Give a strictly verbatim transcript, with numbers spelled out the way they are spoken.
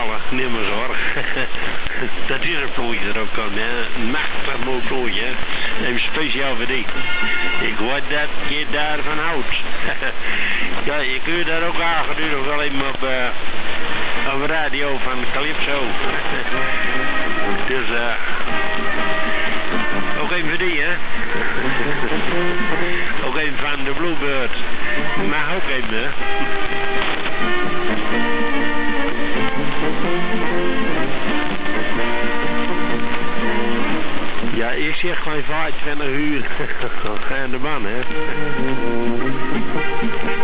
normale nummers hoor. Dat is een vloei er ook kan, hè. Een machtig mooi vloei, hè. Even speciaal voor die. Ik hoor dat je daarvan houdt. Ja, je kunt daar ook aangeduid nog wel even op, uh, op de radio van Calypso. Dus, eh... Uh, ook even voor die, hè. Ook even van de Bluebird. Mag ook even, hè. Ja, ik zeg gewoon vijfentwintig uur aan de man, hè.